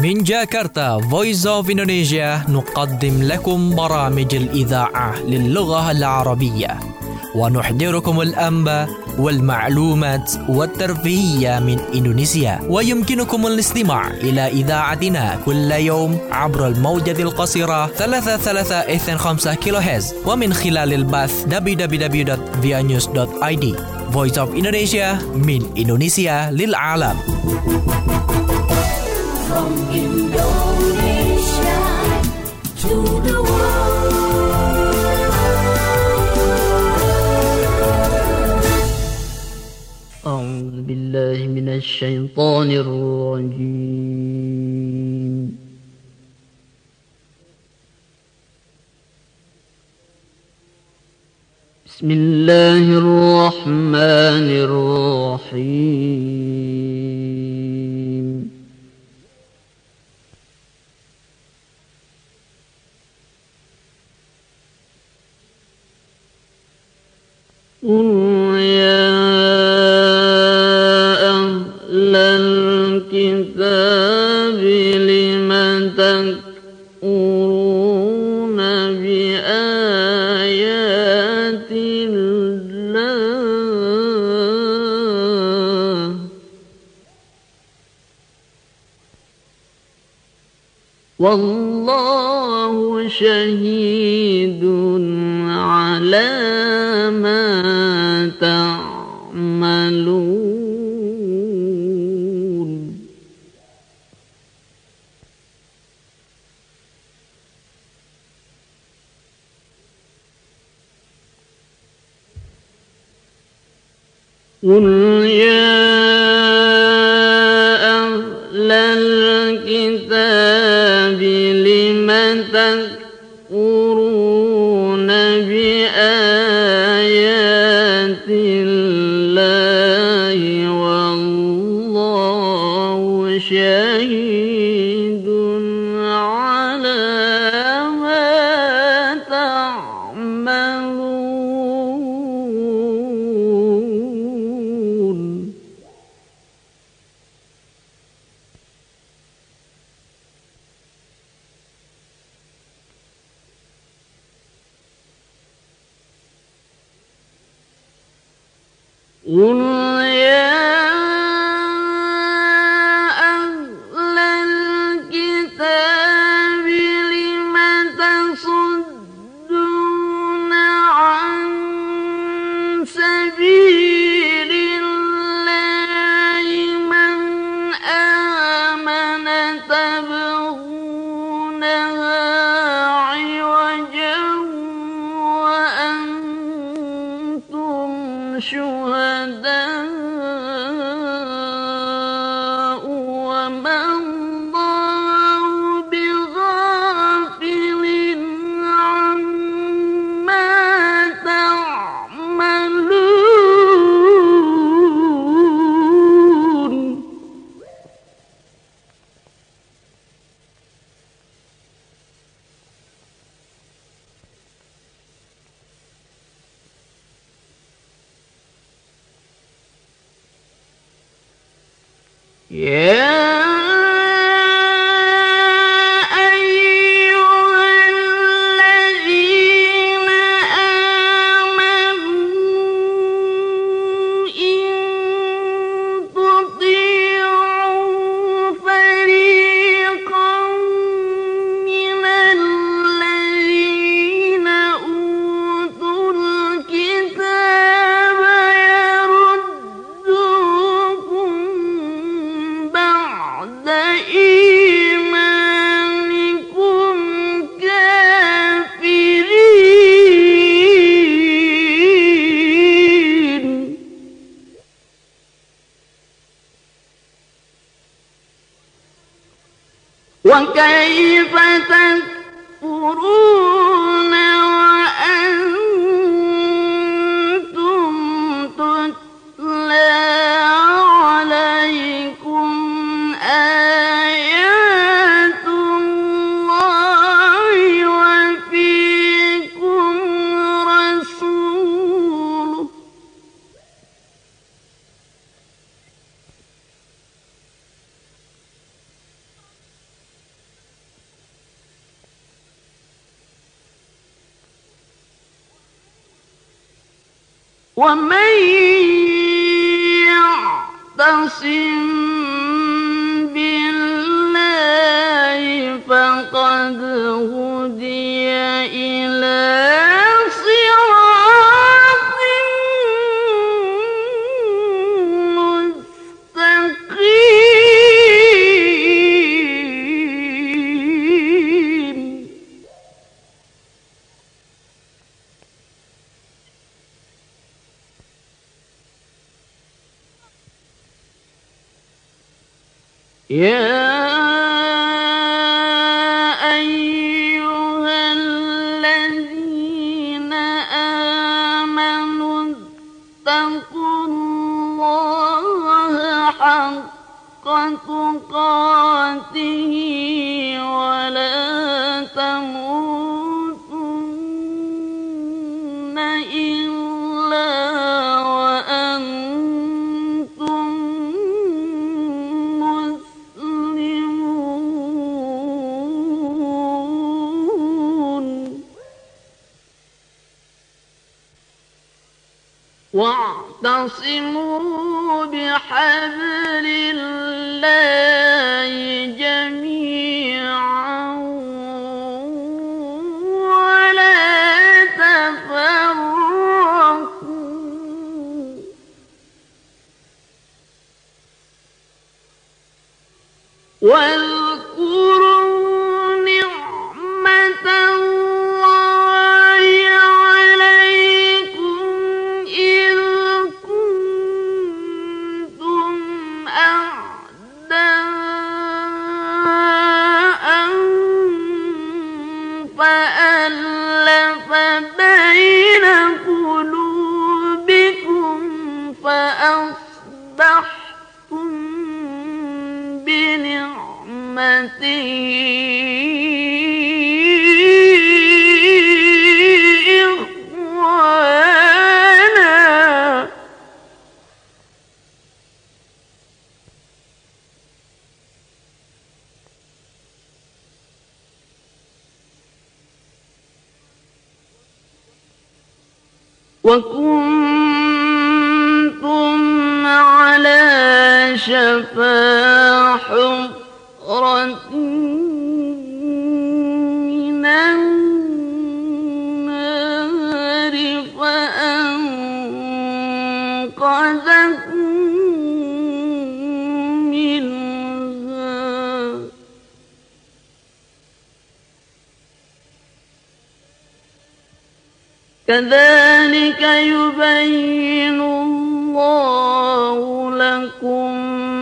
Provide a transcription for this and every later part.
من جاكرتا Voice of Indonesia نقدم لكم برامج الإذاعة للغة العربية ونحضركم الأنباء والمعلومات والترفيهية من إندونيسيا. ويمكنكم الاستماع إلى إذاعتنا كل يوم عبر الموجة القصيرة 33.5 كيلوهرتز ومن خلال البث www.vianews.id. Voice of Indonesia من إندونيسيا للعالم. From Indonesia to the world. أعوذ بالله من الشيطان الرجيم. بسم الله الرحمن الرحيم. قل يا أهل الكتاب لم تكفرون بآيات الله والله شهيد على ما تعملون. قل يا أهل الكتاب لم تكفرون بآيات الله والله شهيد على ما تعملون. قل يا أهل الكتاب لم تصدون عن سبيل الله من آمن تبغونها عوجا وأنتم شهداء وما الله بغافل عما تعملون. يا أيها الذين آمنوا إن تطيعوا فريقا من الذين أوتوا الكتاب يردوكم بعد إيمانكم كافرين. وكيف تكفرون وأنتم تتلى عليكم آيات الله وفيكم رسوله ومن يعتصم بالله فقد هدي إلى صراط مستقيم. يا أيها الذين آمنوا اتقوا الله حق تقاته ولا تموتن إلا وأنتم مسلمون. واعتصموا بحبل الله جميعا ولا تفرقوا. واذكروا نعمة الله عليكم إذ كنتم أعداء فألف بين قلوبكم فأصبحتم بنعمته إخوانا. وكنتم على شفا حفرة من النار فأنقذكم منها. كذلك يبين الله لكم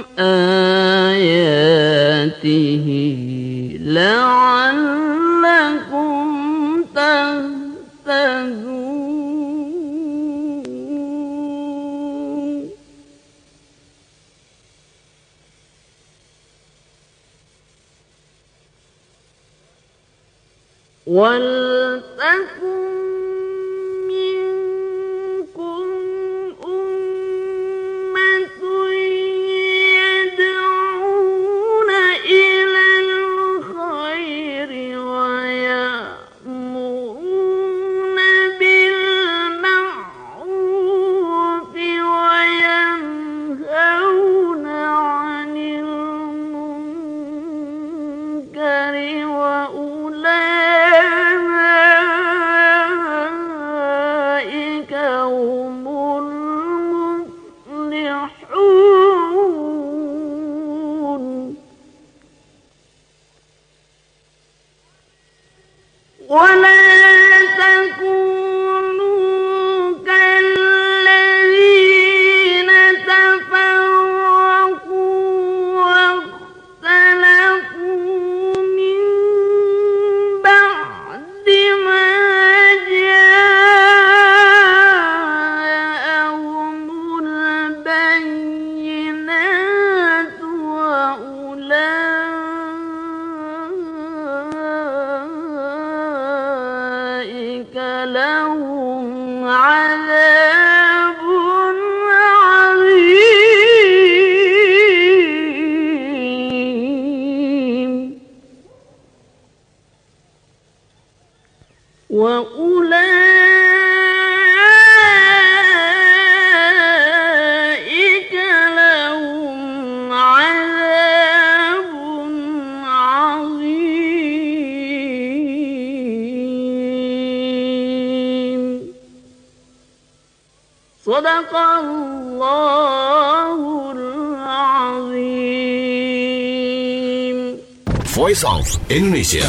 آياته لعلكم تهتدون. ولتكن منكم أمة يدعون إلى الخير ويأمرون بالمعروف وينهون عن المنكر وأولئك هم المفلحون. ولا تكونوا كالذين تفرقوا واختلفوا من بعد ما جاءهم البينات وأولئك لهم عذاب عظيم. وأولئك Sadaqallahul Azim. Voice of Indonesia.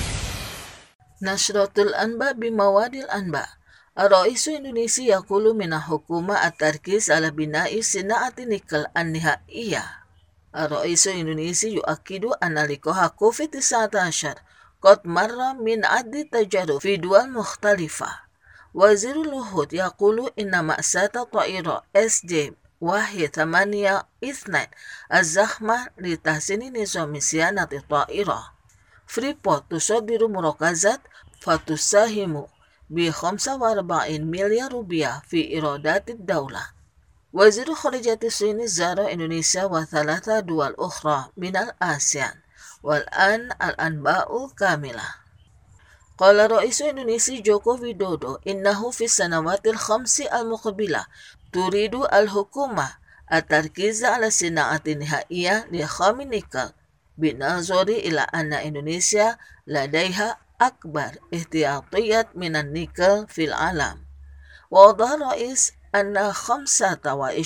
Nashratul Anba bimawadil Anba. Ar-Raisu Indonesia yaqulu mina hukuma at-tarkis ala bina'i sina'ati nikel an-nihaiyah. Ar-Raisu Indonesia yu'akidu analikoha COVID-19 qad marra min addi tajarub fi dual mukhtalifah. Wazirul Luhut yaqulu inna ma'sata ta'ira SJ wahid 8 ithnain az-zakhma li tahsini nizami siyanati ta'ira. Freeport tusadiru murakazat fatusahimu bi 45 miliar rupiah fi iradatid daulah. Waziru Kharijati Sini zara Indonesia wa thalatha dual ukhra minal ASEAN wal an al-anba'u kamilah. Qala Raisu Indonesia Joko Widodo innahu fi sanawatil khamsi al-muqbilah turidu al-hukumah at-tarkiza ala sina'ati nihaiyah li khaminikal binazori ila anna Indonesia ladaiha akbar ihtiyatiyat minan nikel fil alam. Wadah Rais anna 25%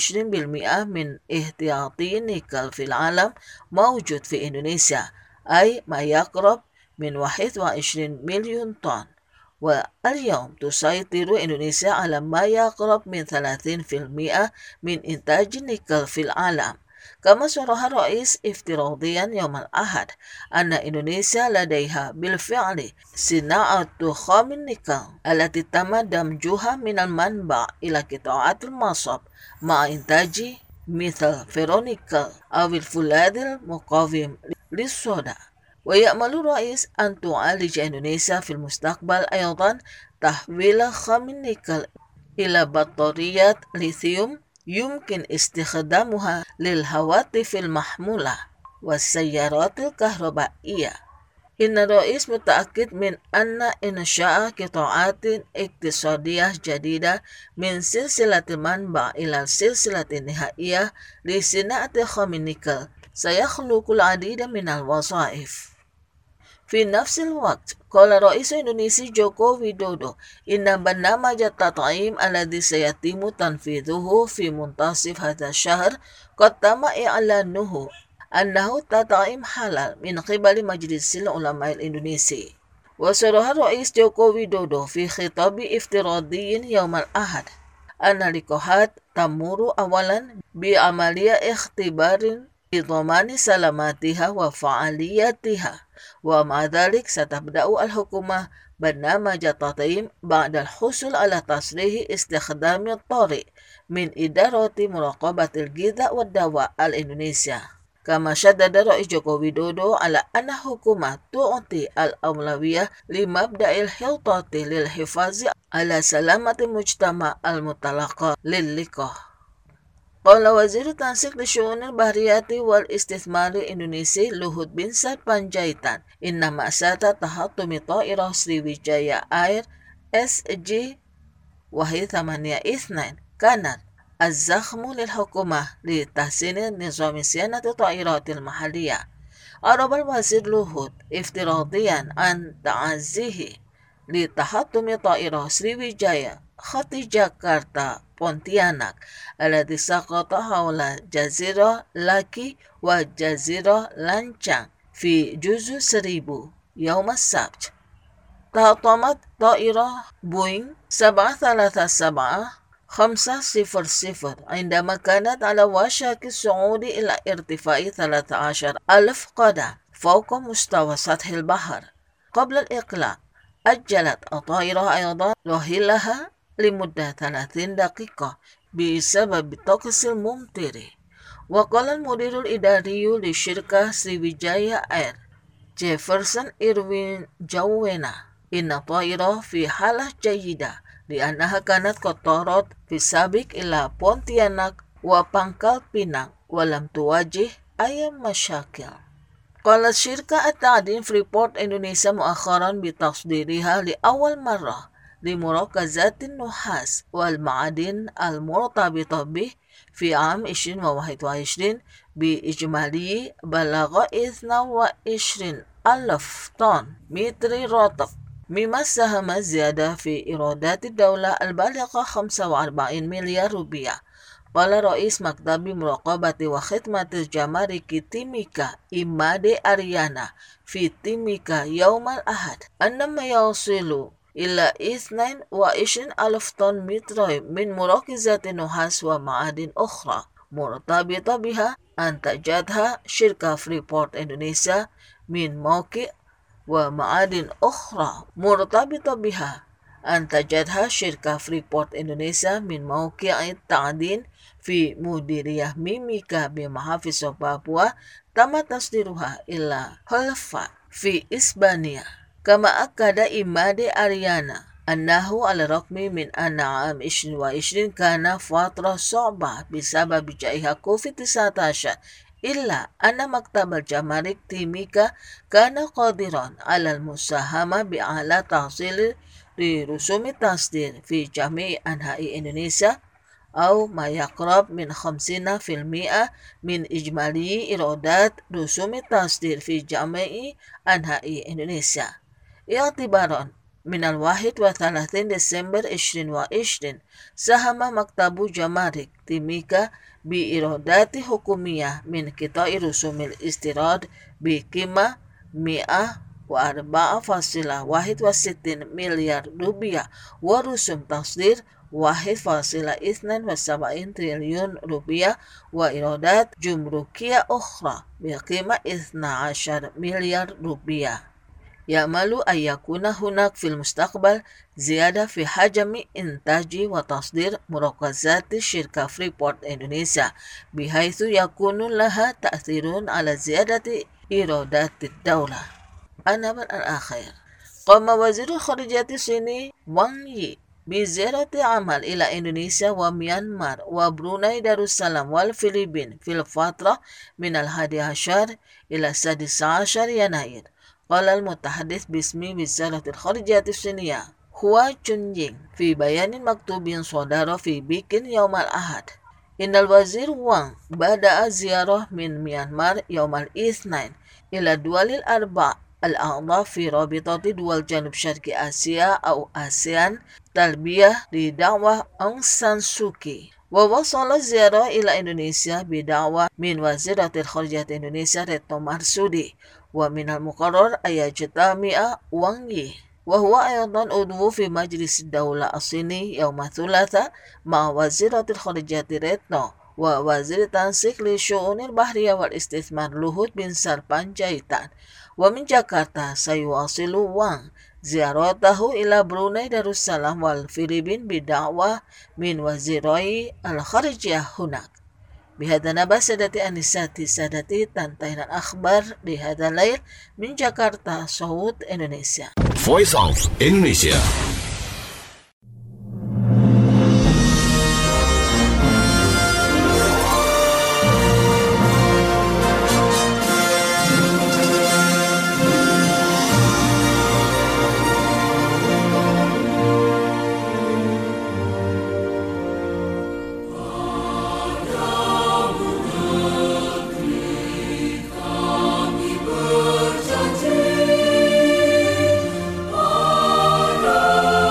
min ihtiyati nikel fil alam mawjud fi Indonesia ay ma yaqrab min 21 milyun ton. Wa al-yawm tusaytiru Indonesia ala ma yaqrab min 30% min intaj nikel fil alam. كما صرح الرئيس افتراضيا يوم الأحد أن إندونيسيا لديها بالفعل صناعة خام النيكل التي تم دمجها من المنبع إلى قطاعات المصب مع إنتاج مثل فيرونيكل أو الفولاذ المقاوم للصدى. ويأمل الرئيس أن تعالج إندونيسيا في المستقبل أيضا تحويل خام النيكل إلى بطاريات ليثيوم يمكن استخدامها للهواتف المحمولة والسيارات الكهربائية. إن الرئيس متأكد من أن إنشاء قطاعات اقتصادية جديدة من سلسلة المنبع إلى السلسلة النهائية لصناعة خام النيكل سيخلق العديد من الوظائف. في نفس الوقت قال رئيس إندونيسيا جوكو ويدودو إن برنامج التطعيم الذي سيتم تنفيذه في منتصف هذا الشهر قد تم إعلانه أنه تطعيم حلال من قبل مجلس العلماء الإندونيسي. وصرح الرئيس جوكو ويدودو في خطاب افتراضي يوم الأحد أن اللقاحات تمر أولا بعملية اختبار لضمان سلامتها وفعاليتها، ومع ذلك ستبدأ الحكومة برنامج التطعيم بعد الحصول على تصريح استخدام الطارئ من إدارة مراقبة الغذاء والدواء الإندونيسيا. كما شدد رئيس جوكو ويدودو على أن الحكومة تعطي الأولوية لمبدأ الحيطة للحفاظ على سلامة المجتمع المتلقى للقاح. قال وزير التنسيق لشؤون البحرية والاستثمار الإندونيسي لوهوت بنسر بانجايتان إن مأساة تحطم طائرة سريويجايا اير SG 182 كانت الزخم للحكومة لتحسين نظام صيانة الطائرات المحلية. أعرب الوزير لوهوت افتراضيا عن تعزيه لتحطم طائرة سريويجايا خط جاكرتا بونتياناك الذي سقط حول جزيرة لاكي وجزيرة لانشان في جزر سريبو يوم السبت. تحطمت طائرة بوينغ 737-500 عندما كانت على وشك الصعود إلى ارتفاع 13,000 قدم فوق مستوى سطح البحر. قبل الإقلاع أجلت الطائرة أيضا رحيلها لمدة 30 دقيقة بسبب الطقس الممطر. وقال المدير الإداري لشركة سريويجايا اير جيفرسون إيروين جوينا إن الطائرة في حالة جيدة لأنها كانت قد طارت في السابق إلى بونتياناك وبانكال بينانغ ولم تواجه أي مشاكل. قالت شركة التعدين فريبورت إندونيسيا مؤخرا بتصديرها لأول مرة لمركزات النحاس والمعادن المرتبطة به في عام 2021 بإجمالي بلغ 22,000 طن متر رطب مما ساهم زيادة في إيرادات الدولة البالغة 45 مليار روبية. قال رئيس مكتب مراقبة وخدمة الجمارك تيميكا إيمادي أريانا في تيميكا يوم الأحد أن ما يصل إلى 22,000 طن متر من مراكزات نحاس ومعادن أخرى مرتبطة بها أنتجتها شركة فريبورت إندونيسيا من موقع ومعادن أخرى مرتبطة بها أنتجتها شركة فريبورت إندونيسيا من موقع التعدين في مديرية ميميكا بمحافظة بابوا تم تصديرها إلى حلفاء في إسبانيا. كما أكد إيمادي أريانا أنه على الرغم من أن عام 2020 كان فترة صعبة بسبب جائحة كوفيد-19 إلا أن مكتب الجمارك تيميكا كان قادرا على المساهمة بأعلى تحصيل لرسوم التصدير في جميع أنحاء إندونيسيا أو ما يقرب من 50% من إجمالي إيرادات رسوم التصدير في جميع أنحاء إندونيسيا. اعتبارا من 31 ديسمبر 2020 ساهم مكتب جمارك تيميكا بإيرادات حكومية من قطاع رسوم الاستيراد بقيمة 104.61 مليار روبية ورسوم تصدير 1.72 تريليون روبية وإيرادات جمركية أخرى بقيمة 12 مليار روبية. يأمل أن يكون هناك في المستقبل زيادة في حجم إنتاج وتصدير مراكزات الشركة فريبورت إندونيسيا بحيث يكون لها تأثير على زيادة إيرادات الدولة. النبأ الآخر. قام وزير الخارجية الصيني وانغ يي بزيارة عمل إلى إندونيسيا وميانمار وبروناي دارالسلام والفلبين في الفترة من 11 إلى 16 يناير. قال المتحدث باسم وزارة الخارجية الصينية هوا تشونينغ في بيان مكتوب صدر في بكين يوم الأحد إن الوزير وانغ بدأ زيارة من ميانمار يوم الاثنين إلى الدول الأربع الأعضاء في رابطة دول جنوب شرق آسيا أو آسيان تلبية لدعوة أونغ سان سوكي. ووصل الزيارة إلى إندونيسيا بدعوة من وزيرة الخارجية إندونيسيا ريتنو مارسودي. ومن المقرر أن يجتمع وانغ يي وهو أيضا عضو في مجلس الدولة الصيني يوم الثلاثاء مع وزيرة الخارجية ريتنو ووزير التنسيق للشؤون البحرية والاستثمار لوهوت بن سربانجايتان. ومن جاكرتا سيواصل وانغ زيارته إلى بروناي دارالسلام والفلبين بدعوة من وزيري الخارجية هناك. بهذا نبأ سادتي أنساتي سادتي تنتهي الأخبار لهذا الليل من جاكرتا صوت إندونيسيا. Voice of Indonesia. Berjanji pada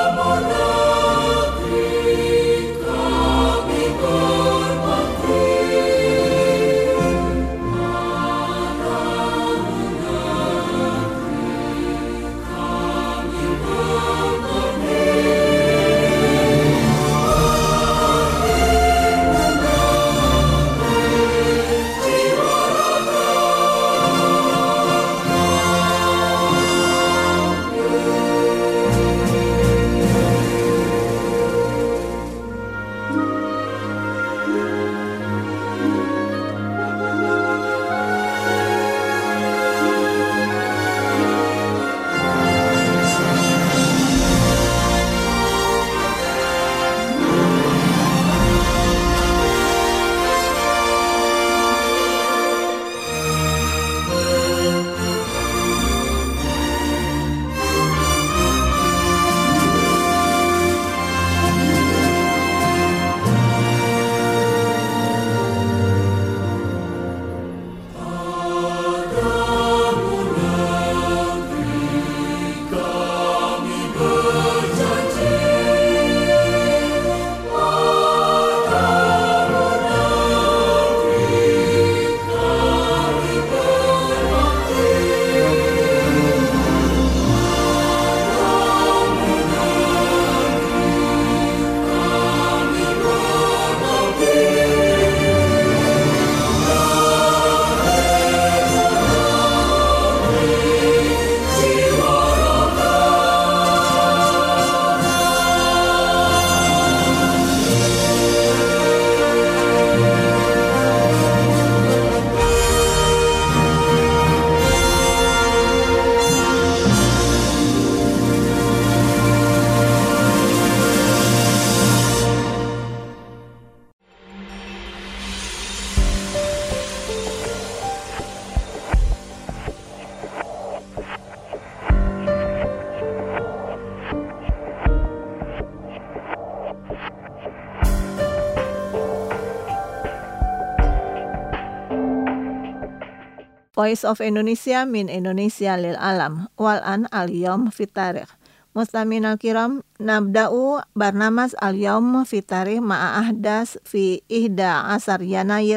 Voice of Indonesia min Indonesia lil alam. Wal'an al-yawm fit tarikh. Mustaminal kiram, nabda'u barnamas al-yawm fit tarikh ma'a ahdas fi 11 Yanayir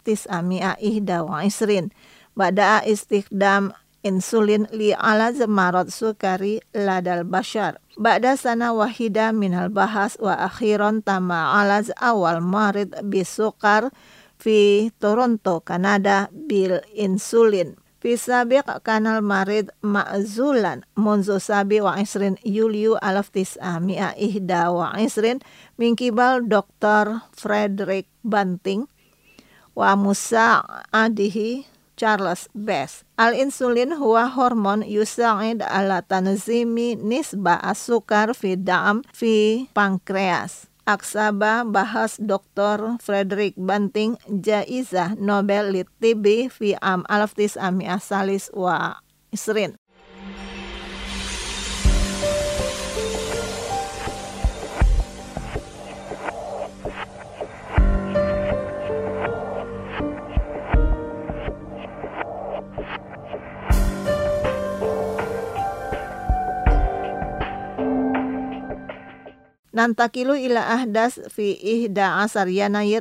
1921. Bada'a istikdam insulin li alaz marad sukari ladal bashar. Ba'da sana wahida minal bahas wa akhiran tama alaz awal marid bisukar fi Toronto, Kanada bil insulin. Fi sabiq kanal marid ma'zulan munzu sabi wa isrin Yuliu 1921 min kibal Dr. Frederick Banting wa musa'adihi Charles Best. Al-insulin huwa hormon yusa'id ala tanzimi nisba as-sukar fi dam fi pankreas. Aksaba bahas Dr. Frederick Banting jaizah Nobel lit tibbi fi am 1920. Nantakilu ila ahdas fi 11 Yanayir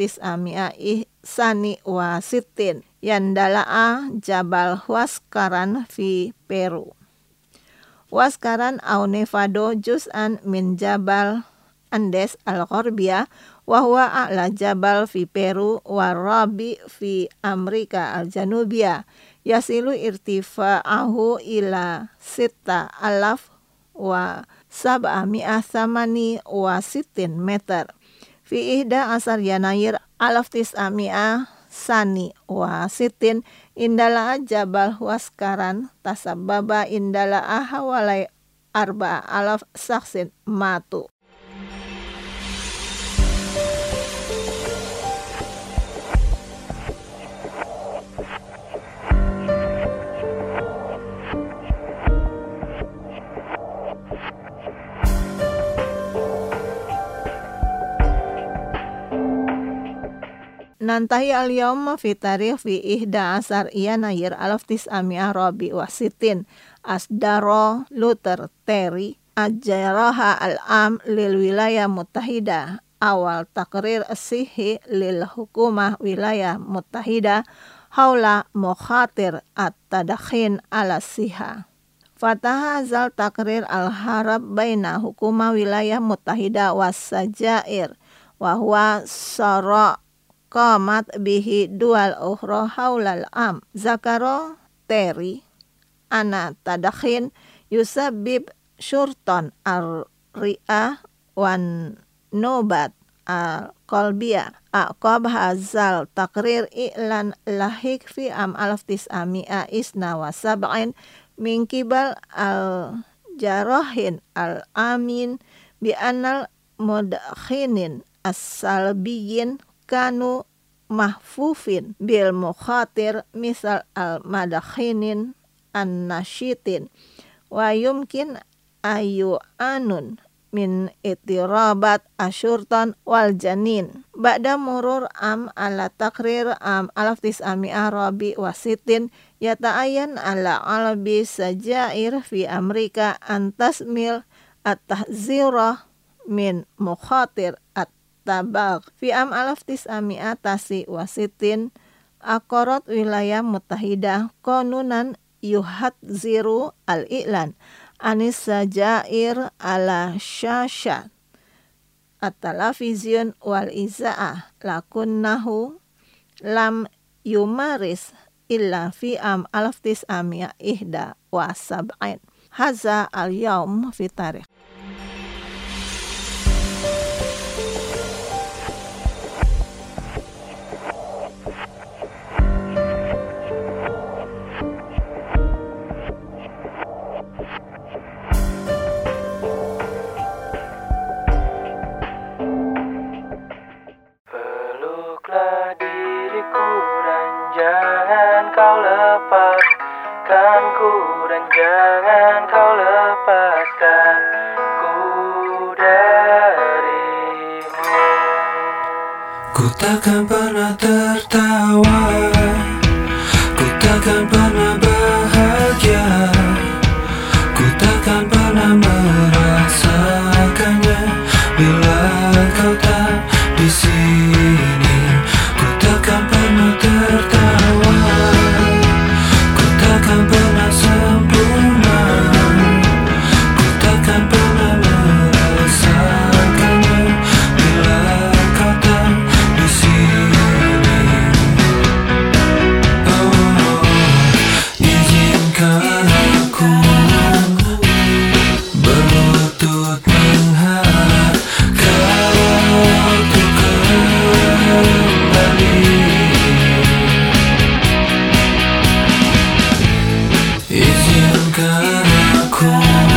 1921 yandala'a Jabal Huascaran fi Peru. Huascaran au Nevado juz'an min Jabal Andes al-Ghorbiyah wa huwa a'la jabal fi Peru wa rabi fi Amerika al-Janubiyah. Yasilu irtifa'ahu ila 6,000 wa 780 meter. Fi 11 Yanayir 1921 indala Jabal Huascaran tasababa indala hawalai 4,000 saksin matu. Nantahi al-yawm fi tarikh fi 11 Yanayir 1920 asdaro Luther Terry ajaraha al-am lil wilayah muttahida awal takrir as-sihi lil hukumah wilayah muttahida haula mukhatir at-tadakhin ala siha. Fataha zal takrir al-harab baina hukumah wilayah muttahida was sajair wa huwa sara qamat bihi dual ukhra haulal am. Zakaro Terry ana tadakhin yusabbib syurton ar-ri'ah wan nobat al-qalbiyah. Aqab hazal takrir i'lan lahik fi am 1927 min kibal al-jarahin al-amin bi anal mudkhinin as-salbiyin kanu mahfufin bil mukhatir misal al-madakhinin an-nashitin wa yumkin ayu anun min itirabat asyurtan wal janin. Ba'da murur am ala takrir am 1920 yata'ayan ala albi sajair fi Amerika antasmil at-tahzirah min mukhatir at-tabag. Fi am 1960 aqarat wilayah muttahidah qanunan yuhadziru al-i'lan anis sajair ala syashat at-televizyon wal iza'ah lakunnahu lam yumaris illa fi am 1971. Haza al-yawm fi tarikh. Peluklah diriku dan jangan kau lepaskanku, dan jangan kau lepaskan ku darimu. Ku takkan pernah tertawa, ku takkan pernah bahagia, ku takkan pernah merasakannya bila kau tak di sini. Ku takkan pernah tertawa, ku takkan pernah sempurna, ku takkan pernah merasakannya bila kau tak di sini. Oh, izinkan aku berlutut mengharap kau untuk kembali. Izinkan aku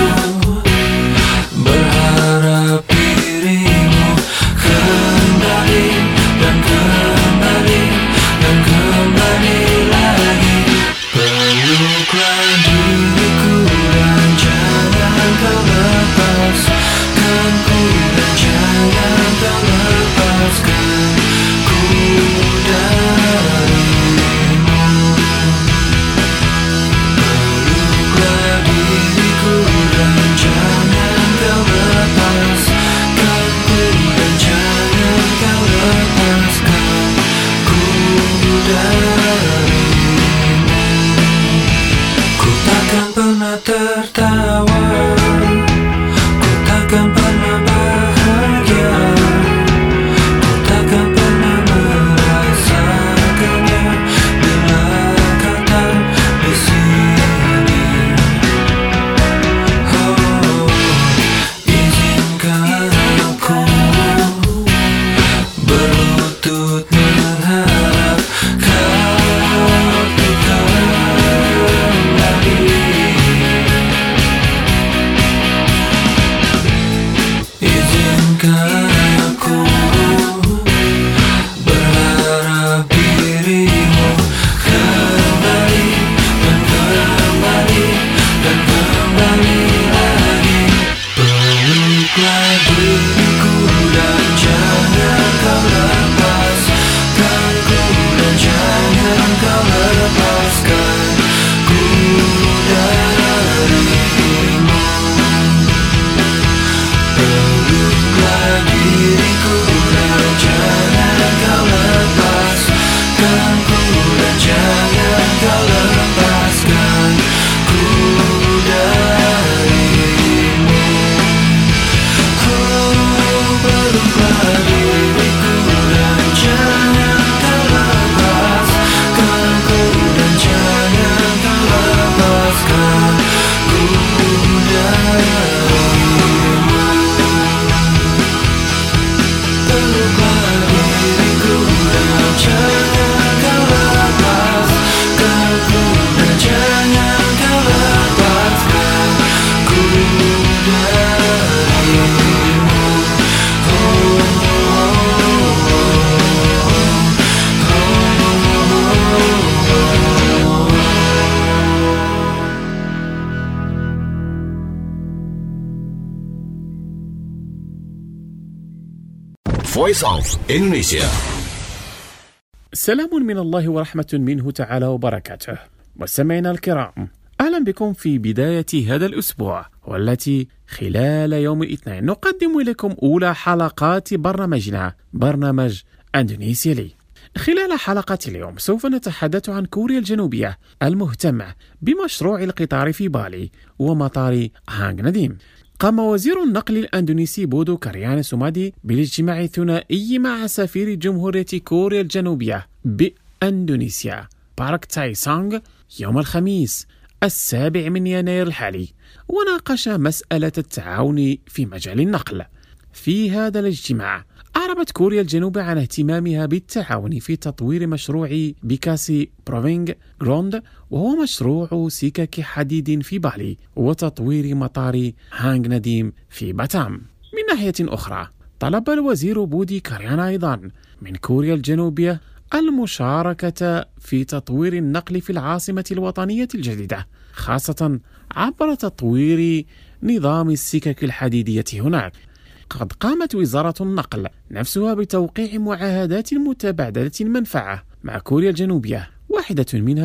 berharap dirimu kembali dan kembali dan kembali lagi. Peluklah diriku dan jangan kau lepaskan ku, dan jangan kau lepaskan ku darimu. Peluklah diriku dan jangan kau lepaskan ku, dan jangan kau lepaskan ku darimu. Ku takkan pernah tertawa, ku takkan pernah bahagia, ku takkan pernah merasakannya bila kau tak di sini. Oh, izinkan aku berlutut mengharap kau untuk kembali. Izinkan aku berharap dirimu kembali dan kembali dan kembali lagi. Peluklah diriku dan jangan kau lepaskan ku, dan jangan kau lepaskan ku darimu. Peluklah diriku dan jangan kau lepaskan ku, dan jangan kau lepaskan ku darimu. Oh, peluklah diriku dan jangan kau lepaskan ku, dan jangan kau lepaskan ku darimu. Peluklah diriku dan jangan kau lepaskan ku, dan jangan kau lepaskan ku darimu. Voice of Indonesia. سلام من الله ورحمة منه تعالى وبركاته. مستمعينا الكرام، أهلا بكم في بداية هذا الأسبوع، والتي خلال يوم الاثنين نقدم لكم أولى حلقات برنامجنا، برنامج أندونيسيا لي. خلال حلقة اليوم سوف نتحدث عن كوريا الجنوبية المهتمة بمشروع القطار في بالي ومطار هانغ ناديم. قام وزير النقل الأندونيسي بودو كاريان سومادي بالاجتماع الثنائي مع سفير جمهورية كوريا الجنوبية بأندونيسيا بارك تاي سانغ يوم الخميس 7 يناير الحالي، وناقش مسألة التعاون في مجال النقل. في هذا الاجتماع أعربت كوريا الجنوبية عن اهتمامها بالتعاون في تطوير مشروع بيكاسي بروفينغ غروند، وهو مشروع سكك حديد في بالي، وتطوير مطار هانغ ناديم في باتام. من ناحية أخرى طلب الوزير بودي كاريان أيضا من كوريا الجنوبية المشاركة في تطوير النقل في العاصمة الوطنية الجديدة، خاصة عبر تطوير نظام السكك الحديدية هناك. قد قامت وزارة النقل نفسها بتوقيع معاهدات متبادلة المنفعة مع كوريا الجنوبية، واحدة منها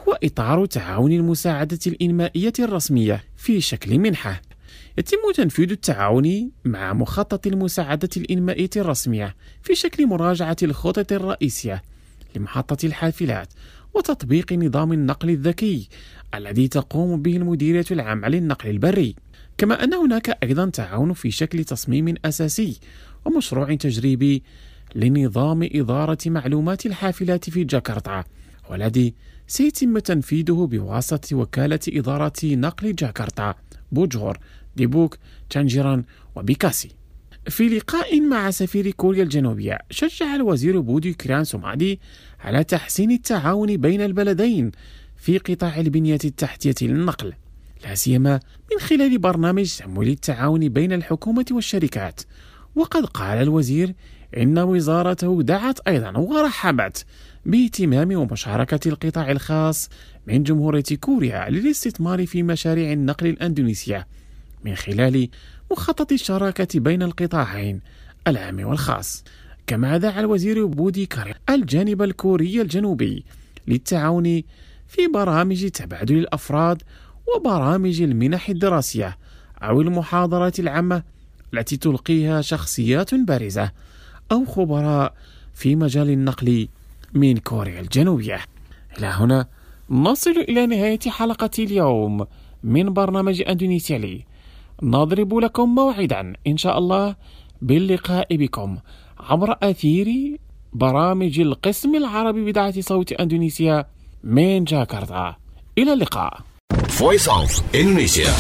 وإطار تعاون المساعدة الإنمائية الرسمية في شكل منحة. يتم تنفيذ التعاون مع مخطط المساعدة الإنمائية الرسمية في شكل مراجعة الخطط الرئيسية لمحطة الحافلات وتطبيق نظام النقل الذكي الذي تقوم به المديرية العامة للنقل البري. كما أن هناك أيضا تعاون في شكل تصميم أساسي ومشروع تجريبي لنظام إدارة معلومات الحافلات في جاكرتا، والذي سيتم تنفيذه بواسطة وكالة إدارة نقل جاكرتا، بوجور، ديبوك، تانجيران وبيكاسي. في لقاء مع سفير كوريا الجنوبية، شجع الوزير بودي كران سومادي على تحسين التعاون بين البلدين في قطاع البنية التحتية للنقل، لا سيما من خلال برنامج تمويل التعاون بين الحكومة والشركات. وقد قال الوزير إن وزارته دعت أيضا ورحبت باهتمام ومشاركة القطاع الخاص من جمهورية كوريا للاستثمار في مشاريع النقل الأندونيسية من خلال مخطط الشراكة بين القطاعين العام والخاص. كما دعا الوزير بودي كارين الجانب الكوري الجنوبي للتعاون في برامج تبادل الأفراد وبرامج المنح الدراسية أو المحاضرات العامة التي تلقيها شخصيات بارزة أو خبراء في مجال النقل من كوريا الجنوبية. إلى هنا نصل إلى نهاية حلقة اليوم من برنامج أندونيسيا لي. نضرب لكم موعدا إن شاء الله باللقاء بكم عبر أثير برامج القسم العربي بإذاعة صوت أندونيسيا من جاكرتا. إلى اللقاء. Voice of Indonesia.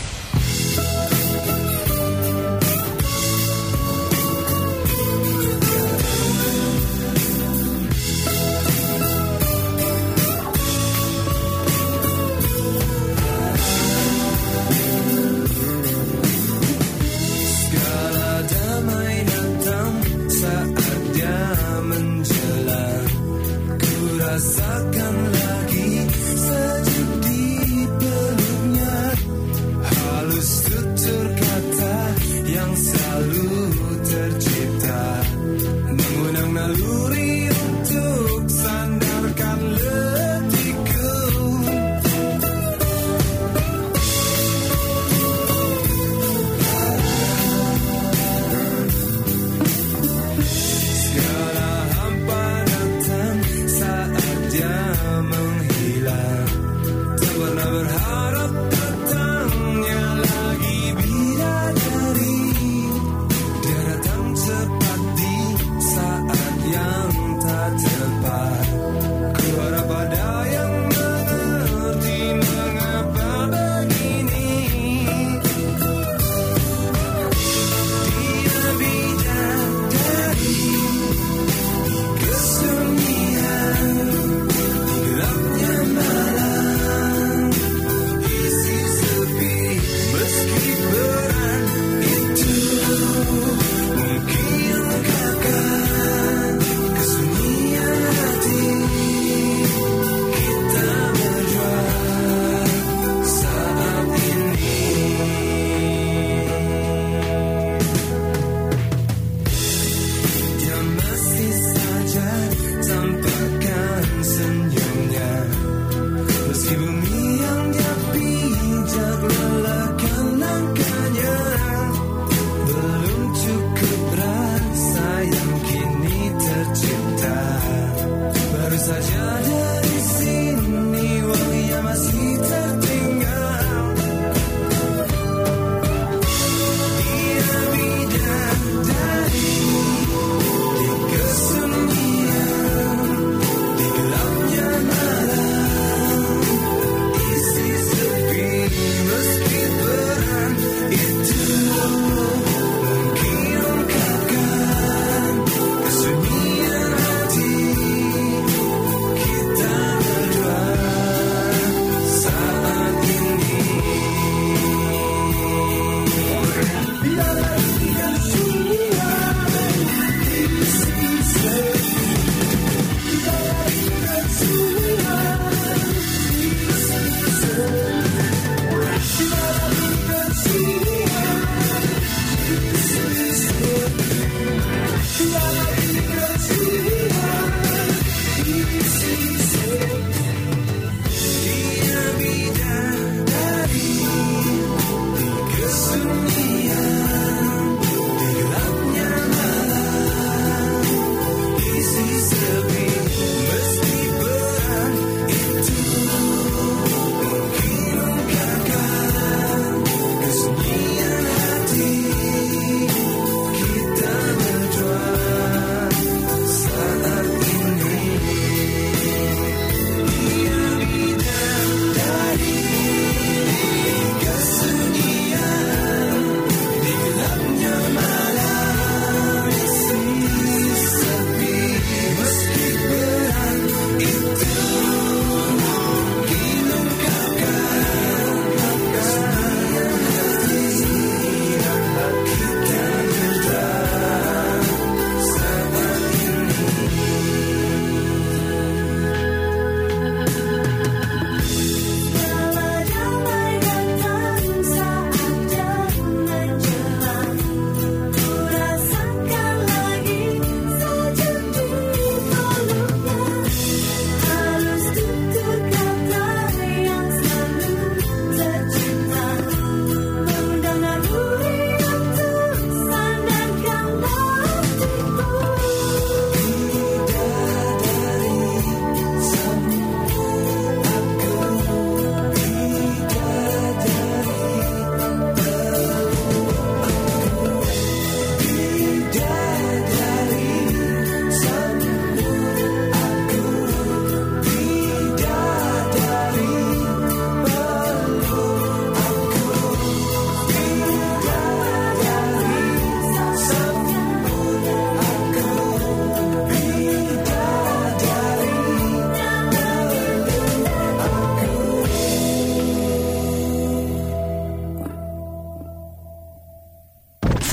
Rasakan lagi sejuk di peluknya, halus tutur kata yang selalu tercipta, mengundang naluri untuk sandarkan letihku. Segala hampa datang saat dia menghilang, tak pernah berharap datangnya lagi bidadari. Dia datang cepat di saat yang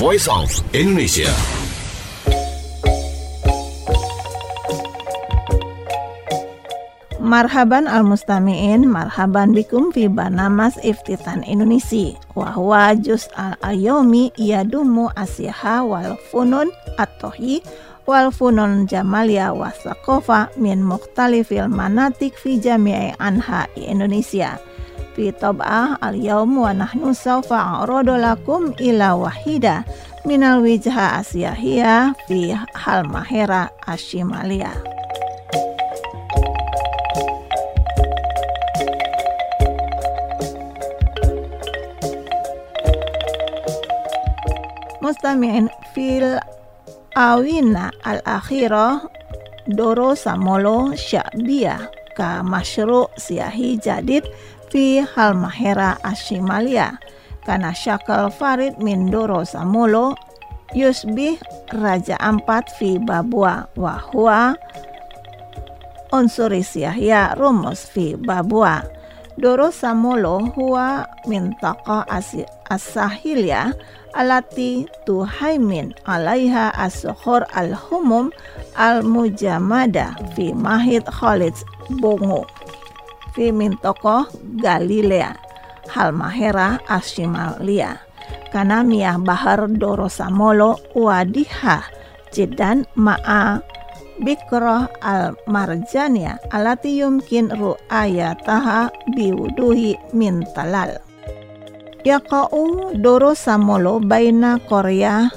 Voice of Indonesia. Marhaban al-mustami'in, marhaban bikum fi barnamas Iftitan Indonesia. Wa huwa juz al-ayomi yadumu asyaha wal funun at-tohi wal funun jamalia wa saqofa min mukhtalifil manatik fi jami'i anha'i Indonesia. Fi tab'ah al-yawm wa nahnu sawfa a'radu lakum ila wahida minal wijha asyahiyah fi Halmahera Ashimalia. Mustami'in fil awina al-akhirah doro samolo sya'biyah ka masyru' siyahi jadid fi Halmahera Ashimalia kana syakal farid min doro samolo yusbih raja ampat fi Babua wa huwa unsuri siyahya rumus fi Babua. Doro samolo huwa mintaqa as-sahiliyah alati tuhaimin alaiha as-sukhur al-humum al-mujamada fi mahid Khalid Bongo fi mintaqa Galilea Halmahera Ashimalia kana miyah bahar Doro samolo wadiha jiddan ma'a Bikroh al-marjania alati yumkin ru'ayataha biwuduhi min talal. Yaqa'u Doro samolo baina Korea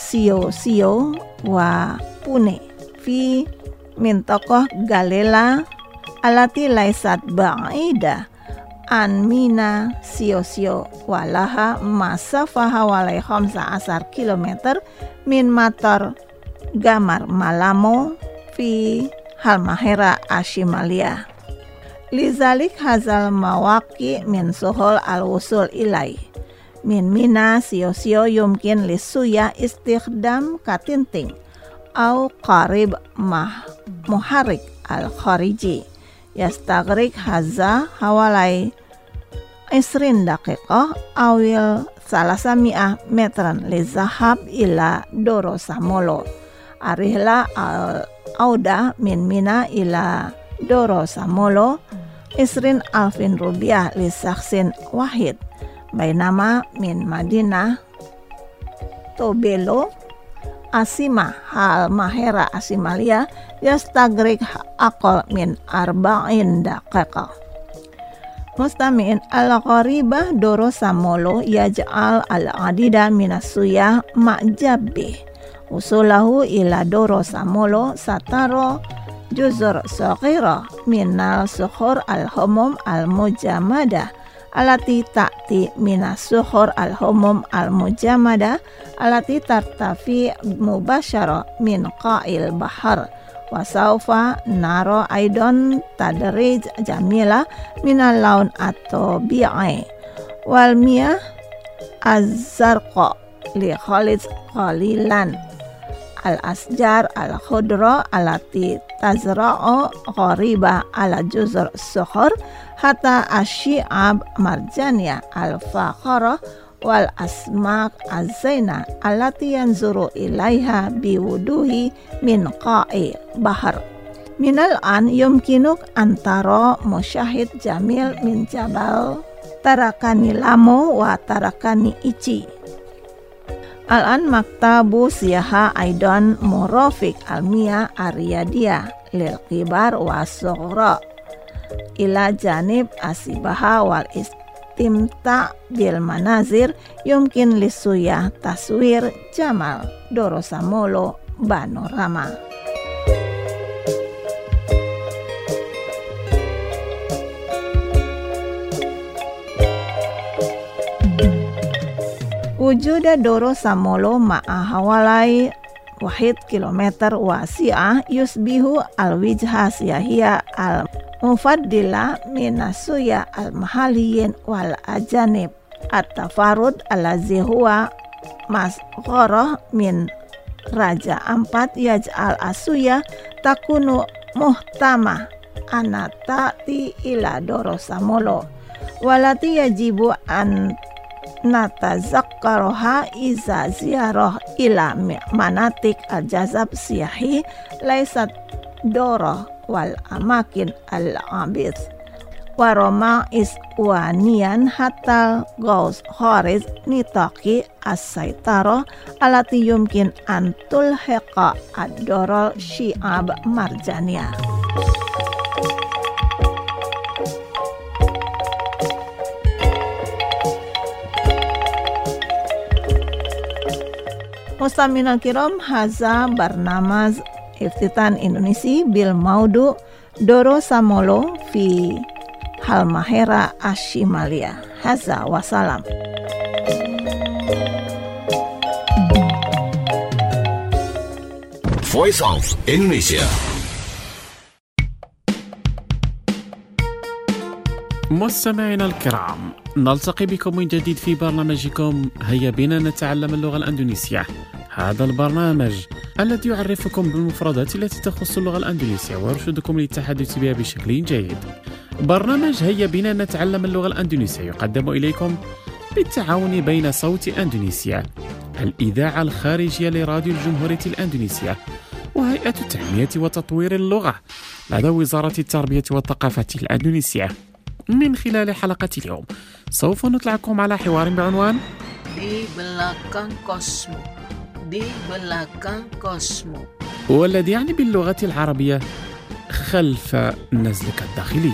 Sio wa Pune fi mintokoh Galela alati laisat ba'ida an mina Sio walaha masafaha walai 15 kilometer min matar Gamar Malamo fi Halmahera Ashimalia. Lizalik hazal mawaki min suhul al-wusul ilai. Min mina Sio yumkin lisuya istikhdam katinting au qarib muharik al-khariji. Yastagrik haza hawalai 20 daqiqah awil 300 metran lizahab ila Doro samolo. Arihla al-auda min mina ila Doro samolo isrin alfin rupiah li saksin wahid bainama min Madinah Tobelo Asima Halmahera Ashimalia yastagrik aqal min 40 daqiqah. Mustami'in al-qaribah Doro samolo yaj'al al-adida minasuyah ma'jabih usulahu ila Doro samolo sataro juzur soghira minal sukhur al-humum al-mujamada alati ta'ti minas sukhur al-humum al-mujamada alati tartafi mubasyara min qa'il bahar wa sawfa naro aidon tadrij jamila minal laun atau bi'ai wal miyah az-zarqa li khalid qalilan al-asjar al-khudra alati tazra'u ghariba ala juzur sukhur hatta asyi'ab marjania al-fakhara wal asmak az-zaina alati yanzuru ilaiha biwuduhi min qa'i bahar. Minal an yumkinuk antara musyahid jamil min jabal tarakani lamo wa tarakani ichi. Al-an maktabu siyaha aidan murafik almiya ariyadiyah lil kibar wa sughra ila janib asibaha wal istimta bil manazir yumkin lisuyah taswir jamal Doro samolo panorama. Wujuda Doro samolo ma'a hawalai 1 kilometer wasi'ah yusbihu al-wijha siyahiyah al-mufaddila minasuya al-mahaliyin wal ajanib at-tafarud alazi huwa masghorah min raja ampat yaj'al asuya takunu muhtamah anatati ila Doro samolo walati yajibu an natazakkaroha iza ziarah ila manatik al-jazab siyahi laisat doroh wal amakin al-abid waroma iswanian hatal gaus khariz nitaki as-saitaro alati yumkin antul heqa ad-dorol syi'ab marjania. Mustamina kiram haza barnamaz iftitan Indonesia bil maudu Doro Samolo fi Halmahera Ashimalia. Haza wassalam. Voice of Indonesia. مستمعينا الكرام، نلتقي بكم من جديد في برنامجكم هيا بنا نتعلم اللغة الأندونيسية. هذا البرنامج الذي يعرفكم بالمفردات التي تخص اللغة الأندونيسية ويرشدكم للتحدث بها بشكل جيد. برنامج هيا بنا نتعلم اللغة الأندونيسية يقدم إليكم بالتعاون بين صوت أندونيسيا، الإذاعة الخارجية لراديو الجمهورية الأندونيسية، وهيئة تنمية وتطوير اللغة لدى وزارة التربية والثقافة الأندونيسية. من خلال حلقة اليوم سوف نطلعكم على حوار بعنوان Di belakang kosmo. Di belakang kosmo. والذي يعني باللغة العربية خلف نزلك الداخلي.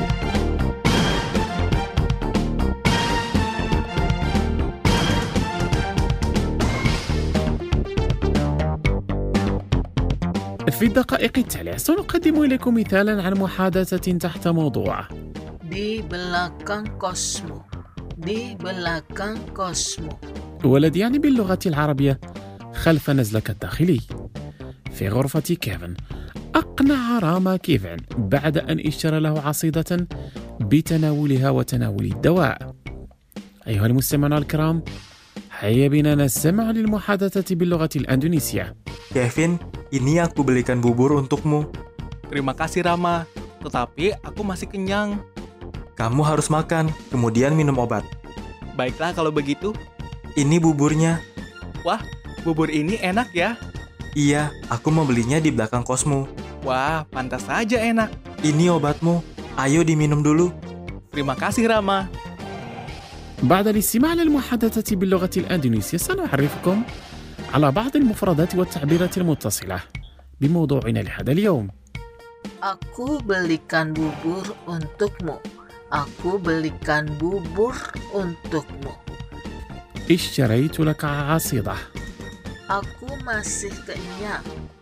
في الدقائق التالية سنقدم إليكم مثالا عن محادثة تحت موضوع Di belakang kosmo. Di belakang kosmo. والذي يعني باللغة العربية خلف نزلك الداخلي. في غرفة كيفن أقنع راما كيفن بعد أن اشترى له عصيدة بتناولها وتناول الدواء. أيها المستمعون الكرام، هيا بنا نستمع للمحادثة باللغة الأندونيسية. Kevin, ini aku belikan bubur untukmu. Terima kasih Rama, tetapi aku masih kenyang. Kamu harus makan, kemudian minum obat. Baiklah kalau begitu. Ini buburnya. Wah, bubur ini enak ya. Iya, aku membelinya di belakang kosmu. Wah, pantas saja enak. Ini obatmu, ayo diminum dulu. Terima kasih Rama. بعد الاستماع للمحادثة باللغة الأندونيسية سنعرفكم على بعض المفردات والتعبيرات المتصلة بموضوعنا لهذا اليوم. Aku belikan bubur untukmu. Aku belikan bubur untukmu. اشتريت لك عصيدة. Aku masih kenyang.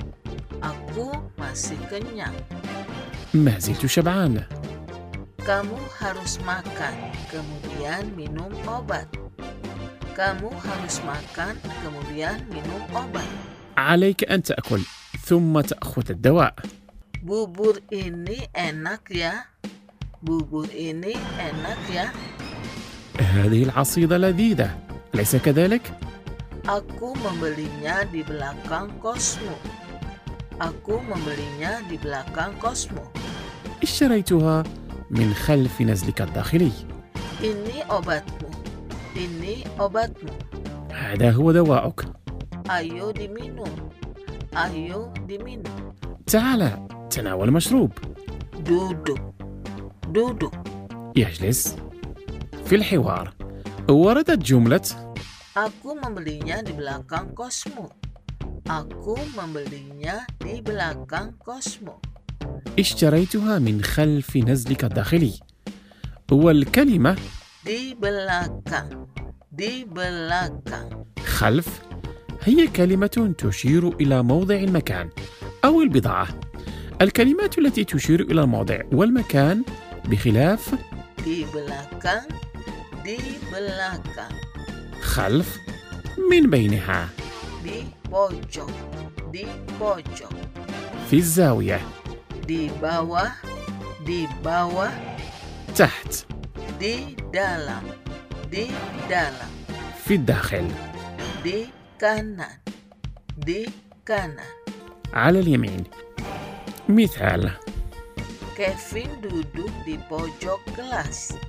Aku masih kenyang. ما زلت شبعان. Kamu harus makan, kemudian minum obat. Kamu harus makan, kemudian minum obat. عليك أن تأكل ثم تأخذ الدواء. Bubur ini enak ya. Bubur ini enak ya. هذه العصيدة لذيذة، أليس كذلك؟ Aku membelinya di belakang kosmo. Aku membelinya di belakang kosmo. اشتريتها من خلف نزلك الداخلي. Ini obatmu. Ini obatmu. هذا هو دواؤك. Ayo diminum. Ayo diminum. تعال تناول مشروب. Duduk. Duduk. يجلس. في الحوار وردت جملة Aku membelinya di belakang kosmo. Aku membelinya di belakang kosmo. اشتريتها من خلف نزلك الداخلي. والكلمة Di belakang. Di belakang. خلف هي كلمة تشير إلى موضع المكان أو البضاعة. الكلمات التي تشير إلى الموضع والمكان بخلاف Di belakang. Di belakang. خلف من بينها. Di pojok. Di pojok. في الزاوية. Di bawah. Di bawah. تحت. Di dalam. Di dalam. في الداخل. Di kanan. Di kanan. على اليمين. مثال Kevin duduk di pojok kelas.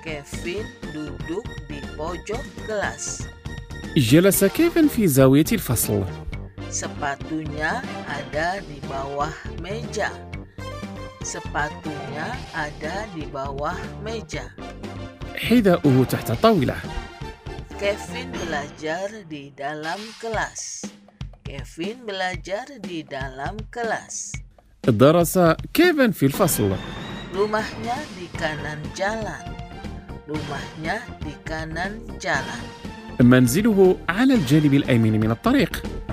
Kevin duduk di pojok kelas. جلس كيفن في زاوية الفصل. Sepatunya ada di bawah meja. Sepatunya ada di bawah meja. حذاؤه تحت الطاولة. Kevin belajar di dalam kelas. Kevin belajar di dalam kelas. درس كيفن في الفصل. Rumahnya di kanan jalan. Rumahnya di kanan jalan. منزله على الجانب الأيمن من الطريق.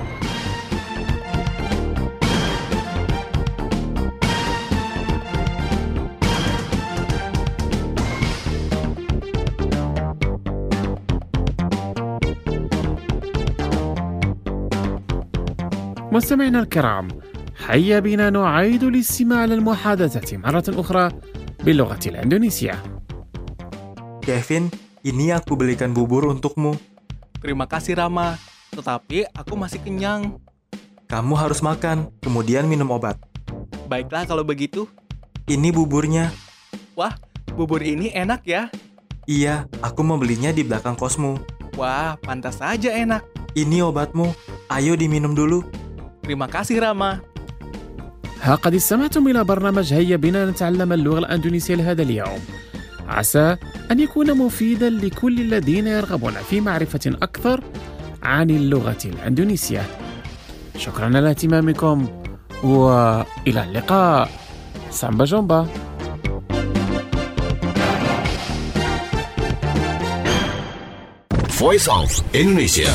مستمعينا الكرام، هيا بنا نعيد الاستماع للمحادثة مرة أخرى باللغة الإندونيسية. Kevin, ini aku belikan bubur untukmu. Terima kasih Rama, tetapi aku masih kenyang. Kamu harus makan, kemudian minum obat. Baiklah kalau begitu. Ini buburnya. Wah, bubur ini enak ya. Iya, aku membelinya di belakang kosmu. Wah, pantas saja enak. Ini obatmu, ayo diminum dulu. Terima kasih Rama. ها قد استمعتم إلى برنامج هيا بنا نتعلم اللغة الإندونيسية لهذا اليوم. عسى أن يكون مفيدا لكل الذين يرغبون في معرفة أكثر عن اللغة الإندونيسية. شكرا على اهتمامكم وإلى اللقاء. سامبا جومبا. Voice of Indonesia.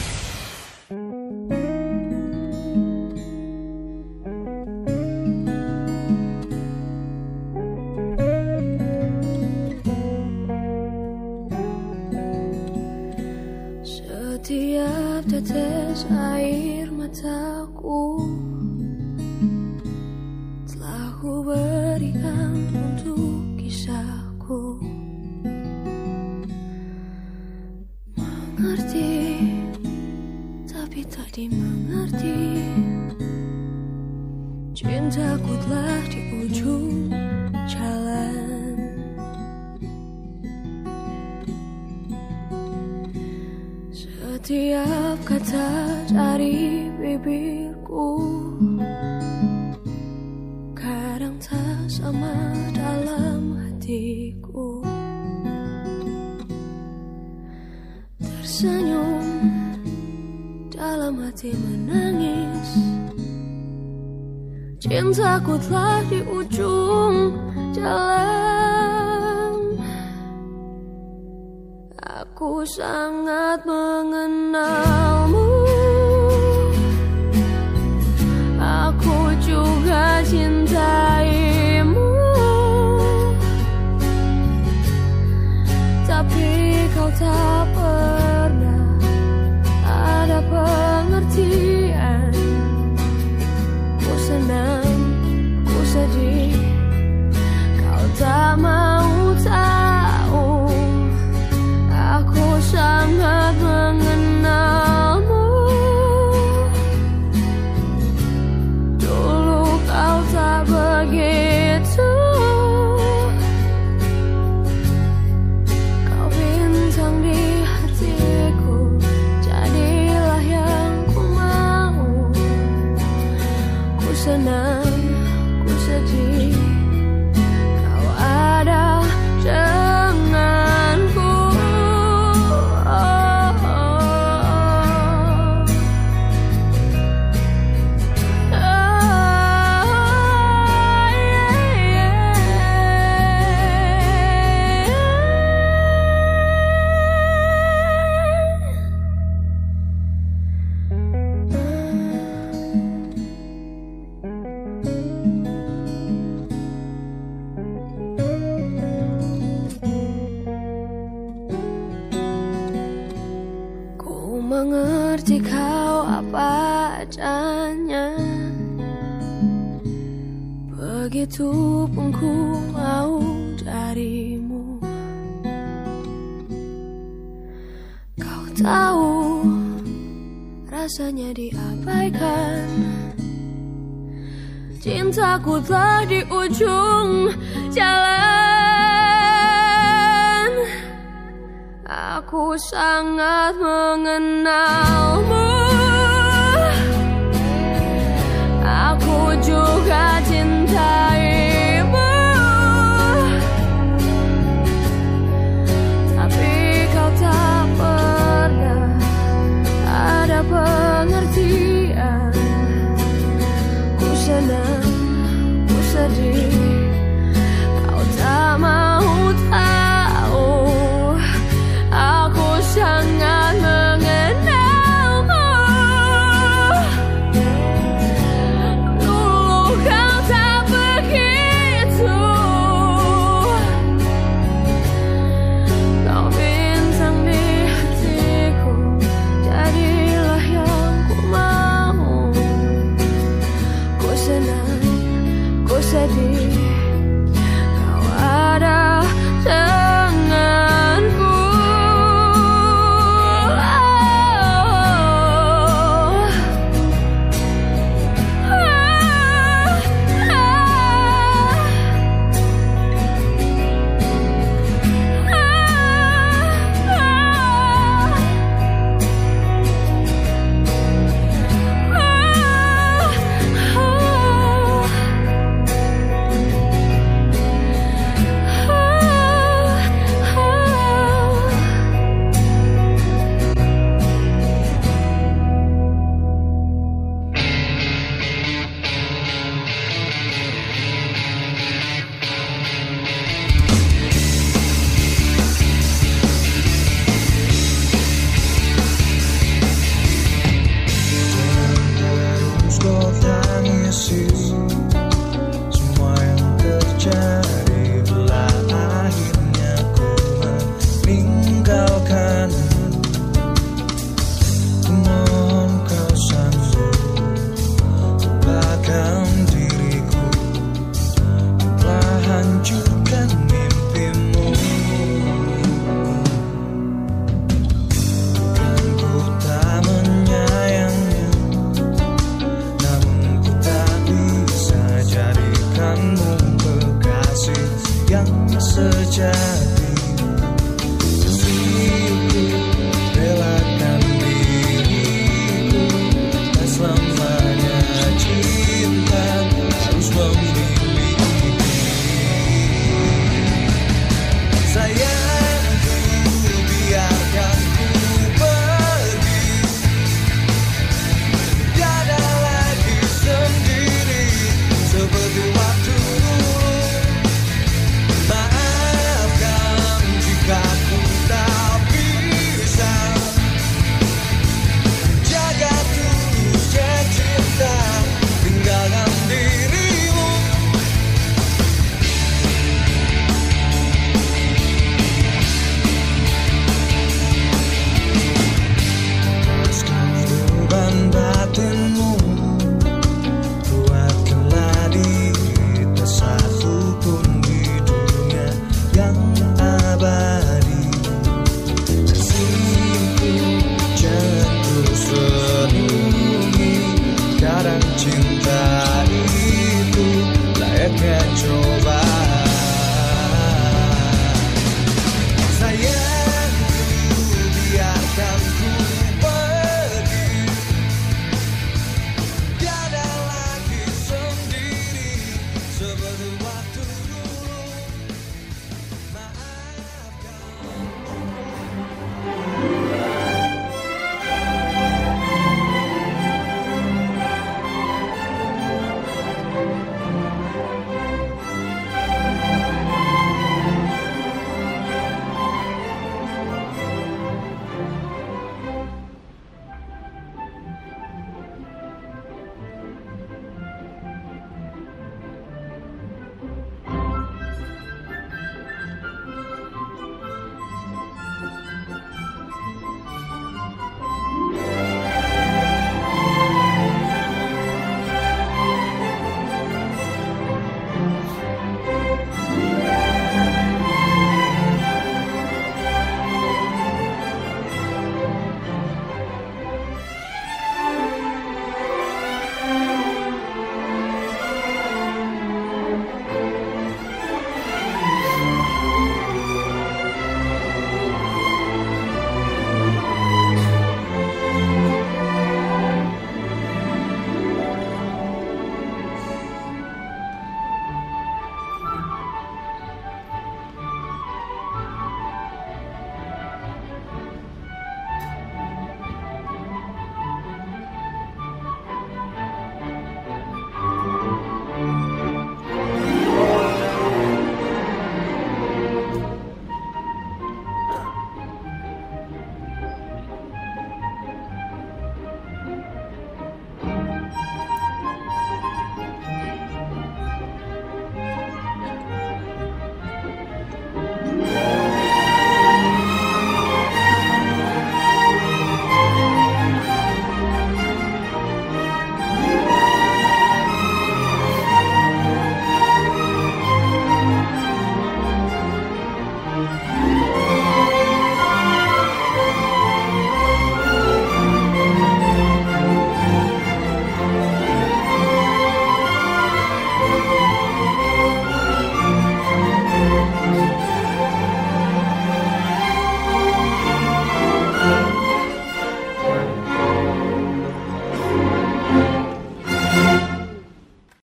Setiap tetes air mataku telah ku berikan untuk kisahku. Mengerti, tapi tak dimengerti. Cintaku telah di ujung jalan. Setiap kata dari bibirku kadang tak sama dalam hatiku. Tersenyum dalam hati menangis. Cintaku telah di ujung jalan. Aku sangat mengenalmu. Aku juga cintaimu. Tapi kau tak pernah ada pengertian. Ku senang, ku sedih, kau tak mau tahu. Aku sangat mengenalmu. Dulu kau tak begitu. Kau bintang di hatiku, jadilah yang ku mau. Ku senang, ku sedih, kau ada denganku. Mengerti kau apa adanya. Begitupun ku mau darimu. Kau tahu rasanya diabaikan. Cintaku telah di ujung jalan. Aku sangat mengenalmu. Aku juga cintaimu. Tapi kau tak pernah ada pengertian. Ku senang, ku sedih, kau tak mau tahu. Aku sangat mengenalmu. Dulu kau tak begitu. Kau bintang di hatiku, jadilah yang ku mau. Ku senang, ku sedih, kau ada denganku. Semua yang terjadi bila akhirnya ku meninggalkan. Ku mohon kau sanggup lupakan diriku yang telah hancurkan mimpimu. Bukan ku tak menyayangnya, namun ku tak bisa jadikanmu kekasih yang sejati.